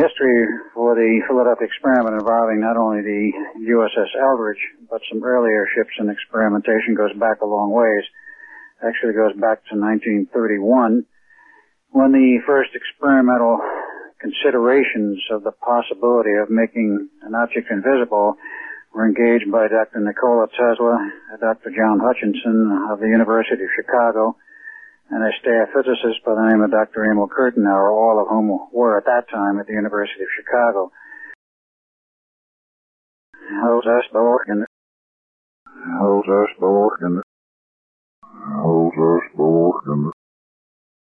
history for the Philadelphia experiment involving not only the USS Eldridge, but some earlier ships and experimentation goes back a long ways. Actually goes back to 1931, when the first experimental considerations of the possibility of making an object invisible were engaged by Dr. Nikola Tesla, Dr. John Hutchinson of the University of Chicago, and a staff physicist by the name of Dr. Emil Kirtenauer, all of whom were at that time at the University of Chicago.